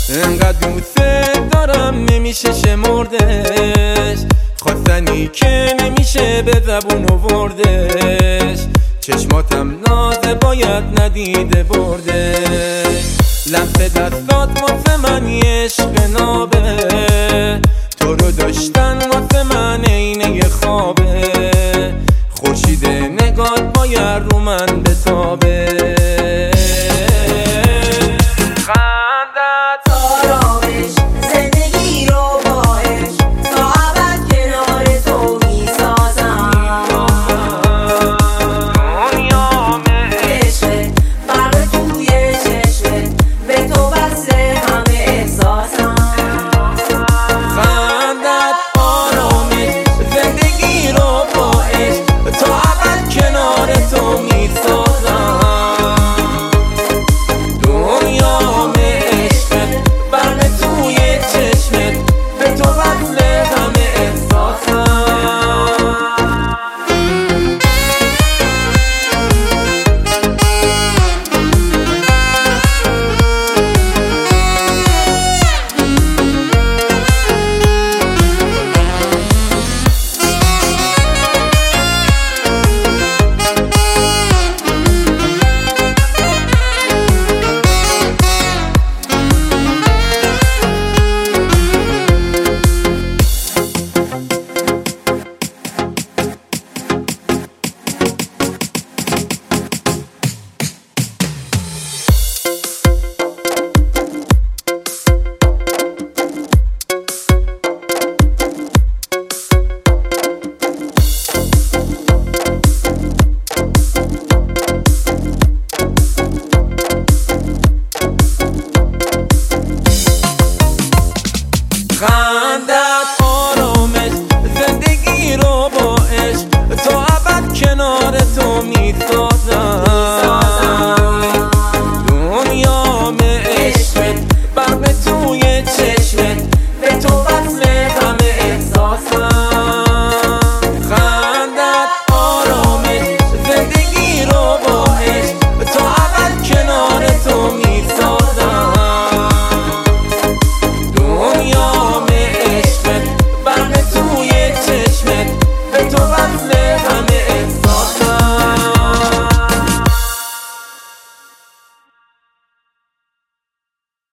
انقدر دوست دارم نمیشه شمردش، خواستنی که نمیشه به زبون آوردش، چشماتم نازه باید ندیده بردش. لمس دستات واسه من یه عشق نابه، تو رو داشتن واسه من عینه خوابه، خورشید نگات باید رو من بتابه.